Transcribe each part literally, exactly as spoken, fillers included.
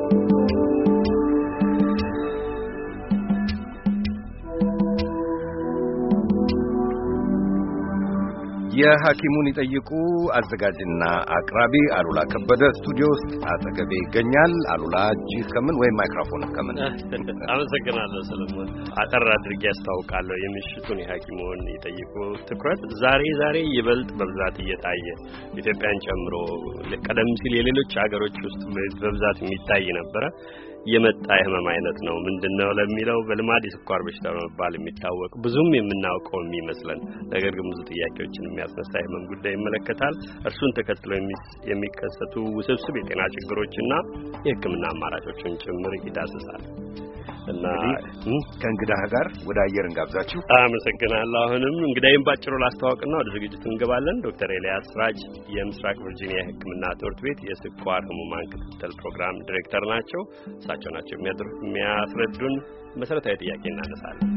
የሐኪሙን ይጠይቁ አዘጋጅና አቅራቢ አሉላ ከበደ ስቱዲዮ ውስጥ አጠገቤ ይገኛል። አሉላ እጅ ከምን ወይ ማይክሮፎን ከምን? አመሰግናለሁ ሰለሞን። አጠር አድርጌ አስተዋውቃለሁ የምሽቱን የሐኪሙን ይጠይቁ ትኩረት ዛሬ ዛሬ ይበልጥ በብዛት እየታየ ኢትዮጵያን ጨምሮ ቀደም ሲል የሌሎች ሀገሮች ውስጥ በብዛት የሚታይ ነበረ የመጣ የህመም አይነት ነው። ምንድነው ለሚለው በልማድ የስኳር በሽታ በመባል የሚታወቅ ብዙም የምናውቀው የሚመስለን ነገር ግን ብዙ ጥያቄዎችን የሚያስነሳ የህመም ጉዳይ ይመለከታል። እርሱን ተከትሎ የሚከሰቱ ውስብስብ የጤና ችግሮችና የህክምና አማራጮችን ጭምር ይዳስሳል። እና ከእንግዳህ ጋር ወደ አየር እንጋብዛችሁ። አመሰግናለሁ። አሁንም እንግዳዬን ባጭሩ ላስተዋውቅና ወደ ዝግጅቱ እንገባለን። ዶክተር ኤልያስ ራጅ የምስራቅ ቨርጂኒያ ህክምና ትምህርት ቤት የስኳር ህሙማን ክትትል ፕሮግራም ዲሬክተር ናቸው። እሳቸው ናቸው የሚያስረዱን። መሰረታዊ ጥያቄ እናነሳለን።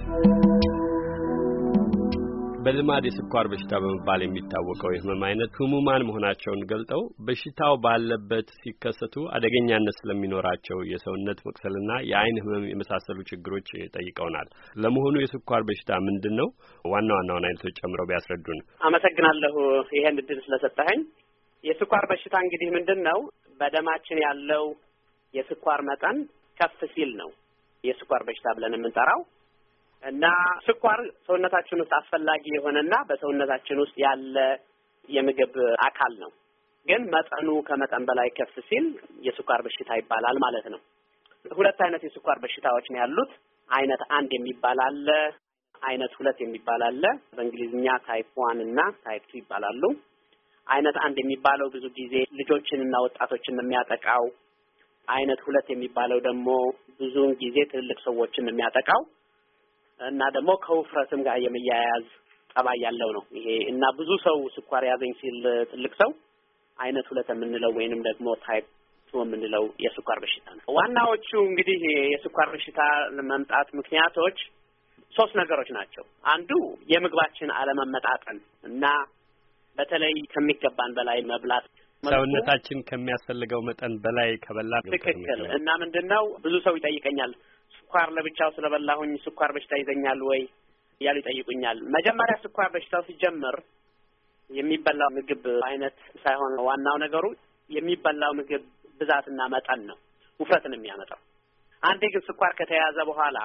በልማድ የስኳር በሽታ በመባል የሚታወቀው የህመም አይነት ህሙማን መሆናቸውን ገልጠው በሽታው ባለበት ሲከሰቱ አደገኛነት ስለሚኖራቸው የሰውነት መቅሰልና የአይን ህመም የመሳሰሉ ችግሮች ጠይቀውናል። ለመሆኑ የስኳር በሽታ ምንድነው? ዋና ዋናውን አይነቶች ጨምረው ቢያስረዱን። አመሰግናለሁ ይሄን እድል ስለሰጠኸኝ። የስኳር በሽታ እንግዲህ ምንድነው? በደማችን ያለው የስኳር መጠን ከፍ ሲል ነው የስኳር በሽታ ብለን የምንጠራው። እና ስኳር ሰውነታችን ውስጥ አስፈላጊ የሆነና በሰውነታችን ውስጥ ያለ የምግብ አካል ነው። ግን መጠኑ ከመጠን በላይ ከፍ ሲል የስኳር በሽታ ይባላል ማለት ነው። ሁለት አይነት የስኳር በሽታዎች ነው ያሉት። አይነት አንድ የሚባል አለ፣ አይነት ሁለት የሚባል አለ። በእንግሊዝኛ ታይፕ ዋን እና ታይፕ ቱ ይባላሉ። አይነት አንድ የሚባለው ብዙ ጊዜ ልጆችንና ወጣቶችን የሚያጠቃው፣ አይነት ሁለት የሚባለው ደግሞ ብዙውን ጊዜ ትልልቅ ሰዎችን የሚያጠቃው እና ደግሞ ከውፍረትም ጋር የሚያያዝ ጠባይ ያለው ነው ይሄ። እና ብዙ ሰው ስኳር ያዘኝ ሲል ትልቅ ሰው አይነት ሁለት የምንለው ወይንም ደግሞ ታይፕ ቱ የምንለው የስኳር በሽታ ነው። ዋናዎቹ እንግዲህ የስኳር በሽታ ለመምጣት ምክንያቶች ሶስት ነገሮች ናቸው። አንዱ የምግባችን አለመመጣጠን እና በተለይ ከሚገባን በላይ መብላት፣ ሰውነታችን ከሚያስፈልገው መጠን በላይ ከበላ ትክክል። እና ምንድነው ብዙ ሰው ይጠይቀኛል፣ ስኳር ለብቻው ስለበላሁኝ ስኳር በሽታ ይዘኛል ወይ ያሉ ይጠይቁኛል። መጀመሪያ ስኳር በሽታው ሲጀምር የሚበላው ምግብ አይነት ሳይሆን ዋናው ነገሩ የሚበላው ምግብ ብዛትና መጠን ነው ውፍረትን የሚያመጣው። አንዴ ግን ስኳር ከተያዘ በኋላ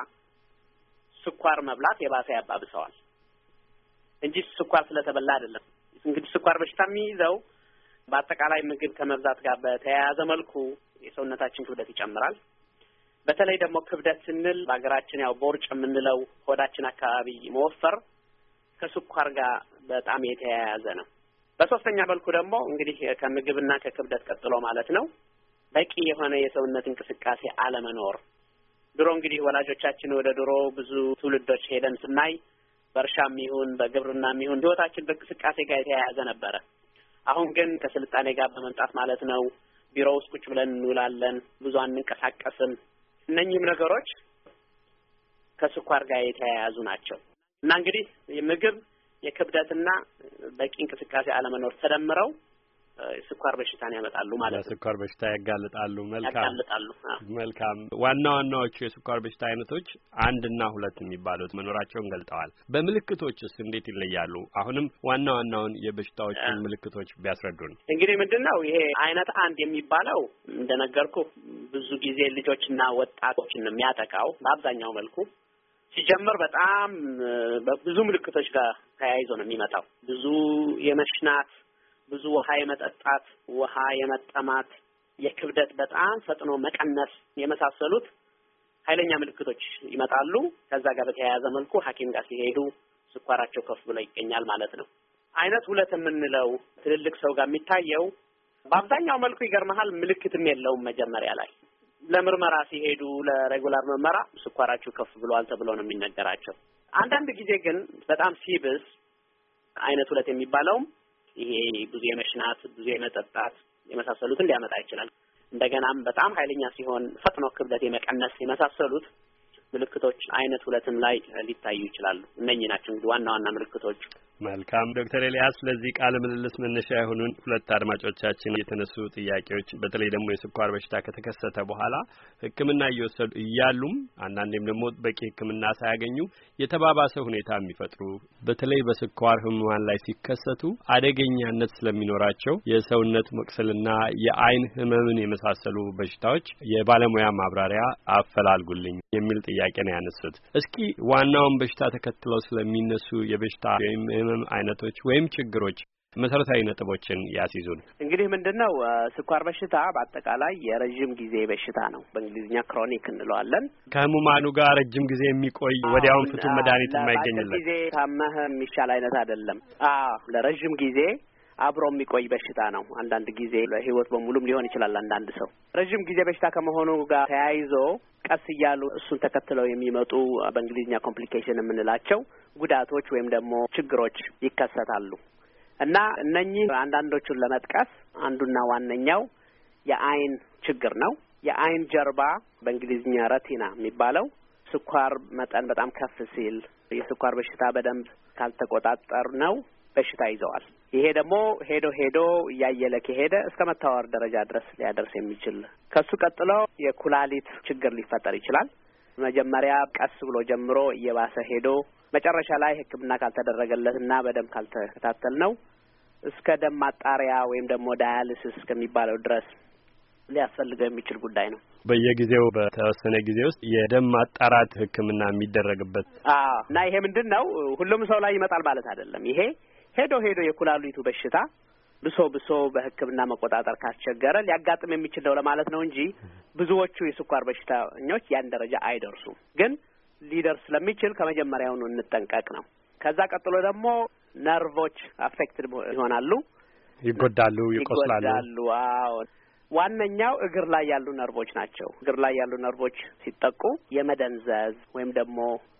ስኳር መብላት የባሰ ያባብሰዋል እንጂ ስኳር ስለተበላ አይደለም። እንግዲህ ስኳር በሽታ የሚይዘው በአጠቃላይ ምግብ ከመብዛት ጋር በተያያዘ መልኩ የሰውነታችን ክብደት ይጨምራል። በተለይ ደግሞ ክብደት ስንል በአገራችን ያው ቦርጭ የምንለው ሆዳችን አካባቢ መወፈር ከስኳር ጋር በጣም የተያያዘ ነው። በሶስተኛ መልኩ ደግሞ እንግዲህ ከምግብና ከክብደት ቀጥሎ ማለት ነው በቂ የሆነ የሰውነት እንቅስቃሴ አለመኖር። ድሮ እንግዲህ ወላጆቻችን ወደ ድሮ ብዙ ትውልዶች ሄደን ስናይ በእርሻም ይሁን በግብርናም ይሁን ህይወታችን በእንቅስቃሴ ጋር የተያያዘ ነበረ። አሁን ግን ከስልጣኔ ጋር በመምጣት ማለት ነው ቢሮ ውስጥ ቁጭ ብለን እንውላለን፣ ብዙ አንንቀሳቀስም። እነኚህም ነገሮች ከስኳር ጋር የተያያዙ ናቸው። እና እንግዲህ የምግብ የክብደትና በቂ እንቅስቃሴ አለመኖር ተደምረው ስኳር በሽታን ያመጣሉ ማለት ነው። ስኳር በሽታ ያጋልጣሉ። መልካም ያጋልጣሉ። መልካም። ዋና ዋናዎቹ የስኳር በሽታ አይነቶች አንድና ሁለት የሚባሉት መኖራቸውን ገልጠዋል። በምልክቶችስ እንዴት ይለያሉ? አሁንም ዋና ዋናውን የበሽታዎችን ምልክቶች ቢያስረዱን። እንግዲህ ምንድነው ይሄ አይነት አንድ የሚባለው እንደነገርኩ ብዙ ጊዜ ልጆችና ወጣቶችን የሚያጠቃው በአብዛኛው መልኩ ሲጀምር በጣም በብዙ ምልክቶች ጋር ተያይዞ ነው የሚመጣው። ብዙ የመሽናት፣ ብዙ ውሃ የመጠጣት፣ ውሃ የመጠማት፣ የክብደት በጣም ፈጥኖ መቀነስ የመሳሰሉት ኃይለኛ ምልክቶች ይመጣሉ። ከዛ ጋር በተያያዘ መልኩ ሐኪም ጋር ሲሄዱ ስኳራቸው ከፍ ብሎ ይገኛል ማለት ነው። አይነት ሁለት የምንለው ትልልቅ ሰው ጋር የሚታየው በአብዛኛው መልኩ ይገርመሃል ምልክትም የለውም። መጀመሪያ ላይ ለምርመራ ሲሄዱ ለሬጉላር ምርመራ ስኳራቸው ከፍ ብሏል ተብሎ ነው የሚነገራቸው። አንዳንድ ጊዜ ግን በጣም ሲብስ አይነት ሁለት የሚባለውም ይሄ ብዙ የመሽናት፣ ብዙ የመጠጣት የመሳሰሉትን ሊያመጣ ይችላል። እንደገናም በጣም ኃይለኛ ሲሆን ፈጥኖ ክብደት የመቀነስ የመሳሰሉት ምልክቶች አይነት ሁለትም ላይ ሊታዩ ይችላሉ። እነኚህ ናቸው እንግዲህ ዋና ዋና ምልክቶች። መልካም ዶክተር ኤልያስ ለዚህ ቃለ ምልልስ መነሻ የሆኑን ሁለት አድማጮቻችን የተነሱ ጥያቄዎች በተለይ ደግሞ የስኳር በሽታ ከተከሰተ በኋላ ሕክምና እየወሰዱ እያሉም አንዳንዴም ደግሞ በቂ ሕክምና ሳያገኙ የተባባሰ ሁኔታ የሚፈጥሩ በተለይ በስኳር ህሙማን ላይ ሲከሰቱ አደገኛነት ስለሚኖራቸው የሰውነት መቅሰልና የአይን ህመምን የመሳሰሉ በሽታዎች የባለሙያ ማብራሪያ አፈላልጉልኝ የሚል ጥያቄ ነው ያነሱት። እስኪ ዋናውን በሽታ ተከትለው ስለሚነሱ የበሽታ ወይም ህመም አይነቶች ወይም ችግሮች መሰረታዊ ነጥቦችን ያስይዙን። እንግዲህ ምንድነው ስኳር በሽታ በአጠቃላይ የረጅም ጊዜ በሽታ ነው። በእንግሊዝኛ ክሮኒክ እንለዋለን። ከህሙማኑ ጋር ረጅም ጊዜ የሚቆይ ወዲያውን ፍቱን መድኃኒት የማይገኝለት ጊዜ ታመህ የሚሻል አይነት አይደለም። አዎ ለረጅም ጊዜ አብሮ የሚቆይ በሽታ ነው። አንዳንድ ጊዜ ለህይወት በሙሉም ሊሆን ይችላል። አንዳንድ ሰው ረጅም ጊዜ በሽታ ከመሆኑ ጋር ተያይዞ ቀስ እያሉ እሱን ተከትለው የሚመጡ በእንግሊዝኛ ኮምፕሊኬሽን የምንላቸው ጉዳቶች ወይም ደግሞ ችግሮች ይከሰታሉ እና እነኚህ አንዳንዶቹን ለመጥቀስ አንዱና ዋነኛው የአይን ችግር ነው። የአይን ጀርባ በእንግሊዝኛ ረቲና የሚባለው ስኳር መጠን በጣም ከፍ ሲል የስኳር በሽታ በደንብ ካልተቆጣጠር ነው በሽታ ይዘዋል። ይሄ ደግሞ ሄዶ ሄዶ እያየለ ከሄደ እስከ መታወር ደረጃ ድረስ ሊያደርስ የሚችል ከሱ ቀጥሎ የኩላሊት ችግር ሊፈጠር ይችላል። መጀመሪያ ቀስ ብሎ ጀምሮ እየባሰ ሄዶ መጨረሻ ላይ ሕክምና ካልተደረገለትና በደም ካልተከታተል ነው እስከ ደም ማጣሪያ ወይም ደግሞ ዳያሊሲስ እስከሚባለው ድረስ ሊያስፈልገው የሚችል ጉዳይ ነው። በየጊዜው በተወሰነ ጊዜ ውስጥ የደም ማጣራት ሕክምና የሚደረግበት አዎ። እና ይሄ ምንድነው ሁሉም ሰው ላይ ይመጣል ማለት አይደለም። ይሄ ሄዶ ሄዶ የኩላሊቱ በሽታ ብሶ ብሶ በሕክምና መቆጣጠር ካስቸገረ ሊያጋጥም የሚችል ነው ለማለት ነው እንጂ ብዙዎቹ የስኳር በሽተኞች ያን ደረጃ አይደርሱም። ግን ሊደርስ ስለሚችል ከመጀመሪያውኑ እንጠንቀቅ ነው። ከዛ ቀጥሎ ደግሞ ነርቮች አፌክትድ ይሆናሉ፣ ይጎዳሉ፣ ይቆስላሉ። ይጎዳሉ። አዎ። ዋነኛው እግር ላይ ያሉ ነርቮች ናቸው። እግር ላይ ያሉ ነርቮች ሲጠቁ የመደንዘዝ ወይም ደግሞ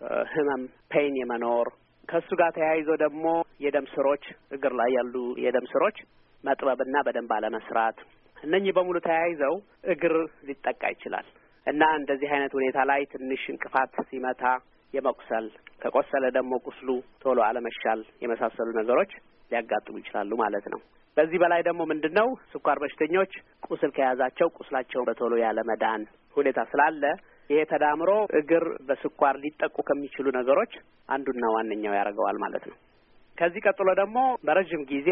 ህመም ፔን የመኖር ከሱ ጋር ተያይዞ ደግሞ የደም ስሮች እግር ላይ ያሉ የደም ስሮች መጥበብና በደንብ አለመስራት እነኚህ በሙሉ ተያይዘው እግር ሊጠቃ ይችላል እና እንደዚህ አይነት ሁኔታ ላይ ትንሽ እንቅፋት ሲመታ የመቁሰል ከቆሰለ ደግሞ ቁስሉ ቶሎ አለመሻል የመሳሰሉ ነገሮች ሊያጋጥሙ ይችላሉ ማለት ነው። በዚህ በላይ ደግሞ ምንድነው ስኳር በሽተኞች ቁስል ከያዛቸው ቁስላቸው በቶሎ ያለ መዳን ሁኔታ ስላለ ይሄ ተዳምሮ እግር በስኳር ሊጠቁ ከሚችሉ ነገሮች አንዱና ዋነኛው ያደርገዋል ማለት ነው። ከዚህ ቀጥሎ ደግሞ በረጅም ጊዜ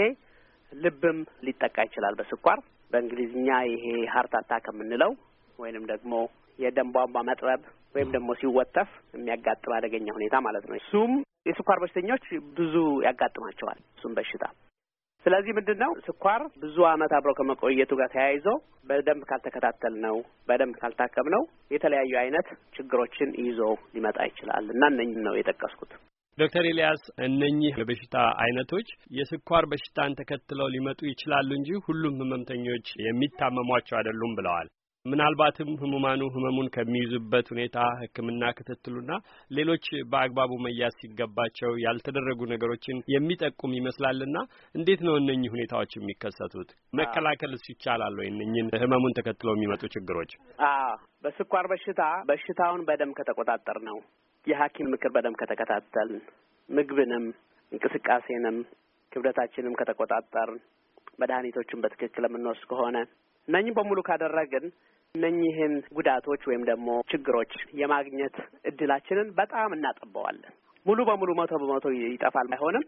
ልብም ሊጠቃ ይችላል በስኳር በእንግሊዝኛ ይሄ ሃርት አታክ የምንለው ወይንም ደግሞ የደም ቧንቧ መጥበብ ወይም ደግሞ ሲወተፍ የሚያጋጥም አደገኛ ሁኔታ ማለት ነው። እሱም የስኳር በሽተኞች ብዙ ያጋጥማቸዋል እሱም በሽታ። ስለዚህ ምንድነው ስኳር ብዙ አመት አብሮ ከመቆየቱ ጋር ተያይዞ በደንብ ካልተከታተል ነው በደንብ ካልታከም ነው የተለያዩ አይነት ችግሮችን ይዞ ሊመጣ ይችላል እና እነኚህ ነው የጠቀስኩት። ዶክተር ኤልያስ እነኚህ የበሽታ አይነቶች የስኳር በሽታን ተከትለው ሊመጡ ይችላሉ እንጂ ሁሉም ህመምተኞች የሚታመሟቸው አይደሉም ብለዋል። ምናልባትም ህሙማኑ ህመሙን ከሚይዙበት ሁኔታ ሕክምና ክትትሉና ሌሎች በአግባቡ መያዝ ሲገባቸው ያልተደረጉ ነገሮችን የሚጠቁም ይመስላልና እንዴት ነው እነኚህ ሁኔታዎች የሚከሰቱት? መከላከልስ ይቻላል ወይ እነኚህን ህመሙን ተከትለው የሚመጡ ችግሮች? አዎ በስኳር በሽታ በሽታውን በደም ከተቆጣጠር ነው የሐኪም ምክር በደም ከተከታተል ምግብንም እንቅስቃሴንም ክብደታችንም ከተቆጣጠር መድኃኒቶችን በትክክል የምንወስድ ከሆነ እነኚህ በሙሉ ካደረግን እነኚህን ጉዳቶች ወይም ደግሞ ችግሮች የማግኘት እድላችንን በጣም እናጠበዋለን። ሙሉ በሙሉ መቶ በመቶ ይጠፋል አይሆንም።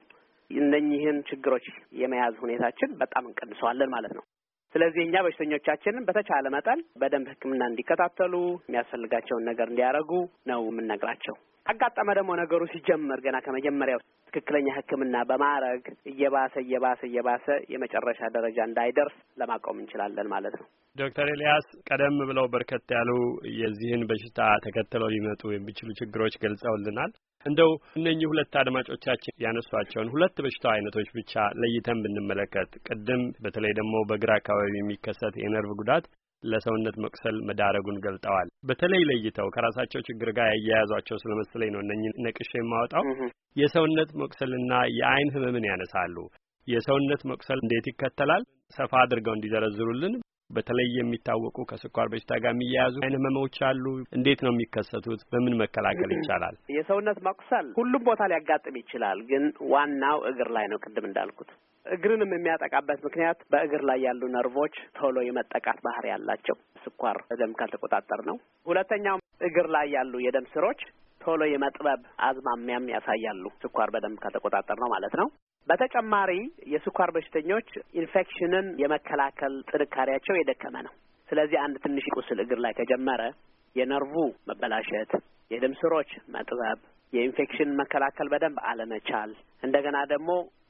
እነኚህን ችግሮች የመያዝ ሁኔታችን በጣም እንቀንሰዋለን ማለት ነው። ስለዚህ እኛ በሽተኞቻችንን በተቻለ መጠን በደንብ ሕክምና እንዲከታተሉ የሚያስፈልጋቸውን ነገር እንዲያደርጉ ነው የምንነግራቸው። አጋጠመ ደግሞ ነገሩ ሲጀመር ገና ከመጀመሪያው ትክክለኛ ሕክምና በማድረግ እየባሰ እየባሰ እየባሰ የመጨረሻ ደረጃ እንዳይደርስ ለማቆም እንችላለን ማለት ነው። ዶክተር ኤልያስ ቀደም ብለው በርከት ያሉ የዚህን በሽታ ተከትለው ሊመጡ የሚችሉ ችግሮች ገልጸውልናል። እንደው እነኚህ ሁለት አድማጮቻችን ያነሷቸውን ሁለት በሽታ አይነቶች ብቻ ለይተን ብንመለከት ቅድም በተለይ ደግሞ በግራ አካባቢ የሚከሰት የነርቭ ጉዳት ለሰውነት መቅሰል መዳረጉን ገልጠዋል። በተለይ ለይተው ከራሳቸው ችግር ጋር ያያያዟቸው ስለመሰለኝ ነው እነኚህ ነቅሼ የማወጣው። የሰውነት መቅሰልና የአይን ህመምን ያነሳሉ። የሰውነት መቅሰል እንዴት ይከተላል? ሰፋ አድርገው እንዲዘረዝሩልን። በተለይ የሚታወቁ ከስኳር በሽታ ጋር የሚያያዙ አይነ ህመሞች አሉ? እንዴት ነው የሚከሰቱት? በምን መከላከል ይቻላል? የሰውነት መቁሰል ሁሉም ቦታ ሊያጋጥም ይችላል፣ ግን ዋናው እግር ላይ ነው። ቅድም እንዳልኩት እግርንም የሚያጠቃበት ምክንያት በእግር ላይ ያሉ ነርቮች ቶሎ የመጠቃት ባህሪ ያላቸው ስኳር ደም ካልተቆጣጠር ነው። ሁለተኛው እግር ላይ ያሉ የደም ስሮች ቶሎ የመጥበብ አዝማሚያም ያሳያሉ፣ ስኳር በደም ካልተቆጣጠር ነው ማለት ነው። በተጨማሪ የስኳር በሽተኞች ኢንፌክሽንን የመከላከል ጥንካሬያቸው የደከመ ነው። ስለዚህ አንድ ትንሽ ቁስል እግር ላይ ከጀመረ የነርቩ መበላሸት፣ የደም ስሮች መጥበብ፣ የኢንፌክሽን መከላከል በደንብ አለመቻል፣ እንደገና ደግሞ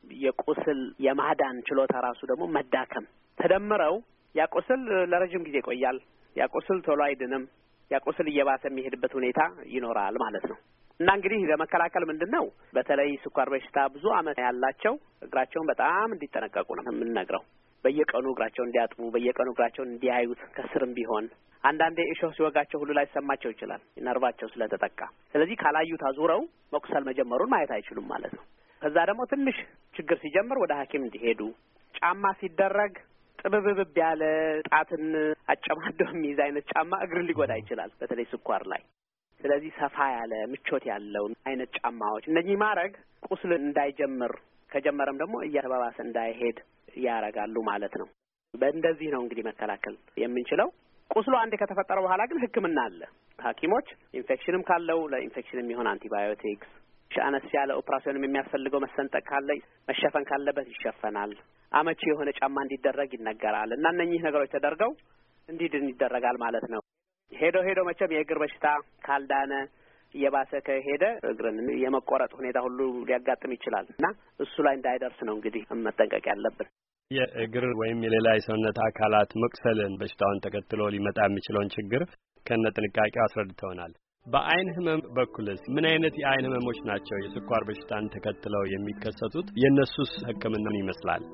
የቁስል የማዳን ችሎታ ራሱ ደግሞ መዳከም ተደምረው ያ ቁስል ለረጅም ጊዜ ይቆያል። ያ ቁስል ቶሎ አይድንም። ያ ቁስል እየባሰ የሚሄድበት ሁኔታ ይኖራል ማለት ነው። እና እንግዲህ ለመከላከል ምንድነው በተለይ ስኳር በሽታ ብዙ አመት ያላቸው እግራቸውን በጣም እንዲጠነቀቁ ነው የምንነግረው። በየቀኑ እግራቸውን እንዲያጥቡ፣ በየቀኑ እግራቸውን እንዲያዩት ከስርም ቢሆን አንዳንዴ እሾህ ሲወጋቸው ሁሉ ላይ ሰማቸው ይችላል ነርቫቸው ስለተጠቃ። ስለዚህ ካላዩት አዙረው መቁሰል መጀመሩን ማየት አይችሉም ማለት ነው። ከዛ ደግሞ ትንሽ ችግር ሲጀምር ወደ ሐኪም እንዲሄዱ። ጫማ ሲደረግ ጥብብብ ያለ ጣትን አጨማዶ የሚይዝ አይነት ጫማ እግርን ሊጎዳ ይችላል፣ በተለይ ስኳር ላይ። ስለዚህ ሰፋ ያለ ምቾት ያለው አይነት ጫማዎች እነዚህ ማድረግ ቁስል እንዳይጀምር ከጀመረም ደግሞ እያተባባሰ እንዳይሄድ ያረጋሉ ማለት ነው። በእንደዚህ ነው እንግዲህ መከላከል የምንችለው። ቁስሉ አንዴ ከተፈጠረ በኋላ ግን ሕክምና አለ። ሐኪሞች ኢንፌክሽንም ካለው ለኢንፌክሽን የሚሆን አንቲባዮቲክስ፣ አነስ ያለ ኦፕራሲዮንም የሚያስፈልገው መሰንጠቅ ካለ መሸፈን ካለበት ይሸፈናል። አመቺ የሆነ ጫማ እንዲደረግ ይነገራል እና እነኚህ ነገሮች ተደርገው እንዲድን ይደረጋል ማለት ነው። ሄዶ ሄዶ መቼም የእግር በሽታ ካልዳነ እየባሰ ከሄደ እግርን የመቆረጥ ሁኔታ ሁሉ ሊያጋጥም ይችላል እና እሱ ላይ እንዳይደርስ ነው እንግዲህ መጠንቀቅ ያለብን። የእግር ወይም የሌላ የሰውነት አካላት መቁሰልን በሽታውን ተከትሎ ሊመጣ የሚችለውን ችግር ከነ ጥንቃቄው አስረድተውናል። በአይን ህመም በኩልስ ምን አይነት የአይን ህመሞች ናቸው የስኳር በሽታን ተከትለው የሚከሰቱት? የእነሱስ ህክምናን ይመስላል?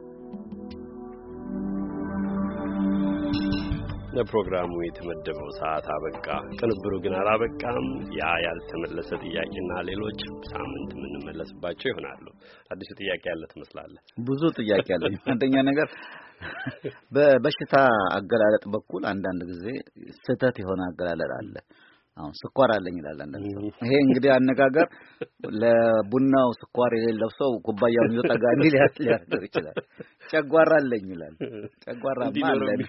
ለፕሮግራሙ የተመደበው ሰዓት አበቃ። ቅንብሩ ግን አላበቃም። ያ ያልተመለሰ ጥያቄና ሌሎች ሳምንት የምንመለስባቸው ይሆናሉ። አዲሱ ጥያቄ ያለ ትመስላለህ። ብዙ ጥያቄ አለ። አንደኛ ነገር በበሽታ አገላለጥ በኩል አንዳንድ ጊዜ ስህተት የሆነ አገላለጥ አለ። አሁን ስኳር አለኝ ይላል አንዳንድ ሰው። ይሄ እንግዲህ አነጋገር ለቡናው ስኳር የሌለው ሰው ኩባያውን ይወጣጋ እንዲል ያስፈልግ ይችላል። ጨጓራ አለኝ ይላል። ጨጓራ ማለት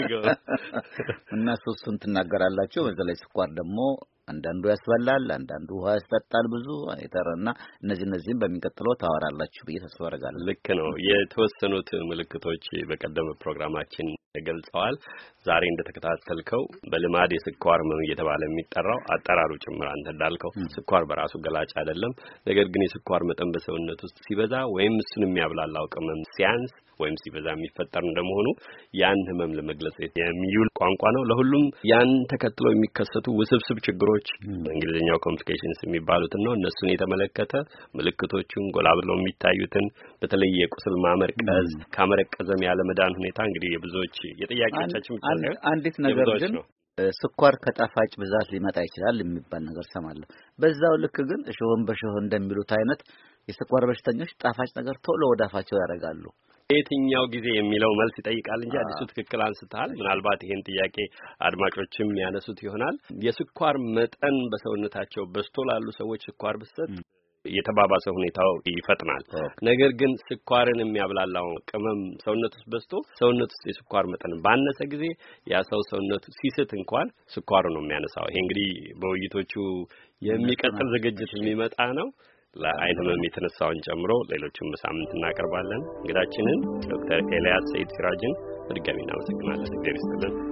እና ሶስቱን ትናገራላችሁ። በተለይ ስኳር ደግሞ አንዳንዱ ያስበላል፣ አንዳንዱ ውሃ ያስጠጣል ብዙ አይተረና እነዚህ እነዚህም በሚቀጥለው ታወራላችሁ ብዬ ተስፋ አደርጋለሁ። ልክ ነው። የተወሰኑት ምልክቶች በቀደመ ፕሮግራማችን ተገልጸዋል። ዛሬ እንደተከታተልከው በልማድ የስኳር ህመም እየተባለ የሚጠራው አጠራሩ ጭምር አንተ እንዳልከው ስኳር በራሱ ገላጭ አይደለም። ነገር ግን የስኳር መጠን በሰውነት ውስጥ ሲበዛ ወይም እሱን የሚያብላላው ቅመም ሲያንስ ወይም ሲበዛ የሚፈጠር እንደመሆኑ ያን ህመም ለመግለጽ የሚውል ቋንቋ ነው። ለሁሉም ያን ተከትሎ የሚከሰቱ ውስብስብ ችግሮች በእንግሊዝኛው ኮምፕሊኬሽንስ የሚባሉት ነው። እነሱን የተመለከተ ምልክቶቹን ጎላ ብለው የሚታዩትን በተለይ የቁስል ማመርቀዝ ካመረቀዘም ያለ መዳን ሁኔታ እንግዲህ የብዙዎች የጥያቄዎቻችን ብቻ ነው። አንዲት ነገር ግን ስኳር ከጣፋጭ ብዛት ሊመጣ ይችላል የሚባል ነገር ሰማለሁ። በዛው ልክ ግን እሾህን በሾህ እንደሚሉት አይነት የስኳር በሽተኞች ጣፋጭ ነገር ቶሎ ወዳፋቸው ያደርጋሉ። የትኛው ጊዜ የሚለው መልስ ይጠይቃል እንጂ አዲሱ ትክክል አንስተሃል። ምናልባት ይሄን ጥያቄ አድማጮችም ያነሱት ይሆናል። የስኳር መጠን በሰውነታቸው በዝቶ ላሉ ሰዎች ስኳር ብሰጥ የተባባሰ ሁኔታው ይፈጥናል። ነገር ግን ስኳርን የሚያብላላው ቅመም ሰውነት ውስጥ በዝቶ ሰውነት ውስጥ የስኳር መጠን ባነሰ ጊዜ ያ ሰው ሰውነቱ ሲስት እንኳን ስኳሩ ነው የሚያነሳው። ይሄ እንግዲህ በውይይቶቹ የሚቀጥል ዝግጅት የሚመጣ ነው። ለአይን ህመም የተነሳውን ጨምሮ ሌሎችም በሳምንት እናቀርባለን። እንግዳችንን ዶክተር ኤልያስ ሰይድ ሲራጅን በድጋሚ እናመሰግናለን። እግዚአብሔር ይስጥልን።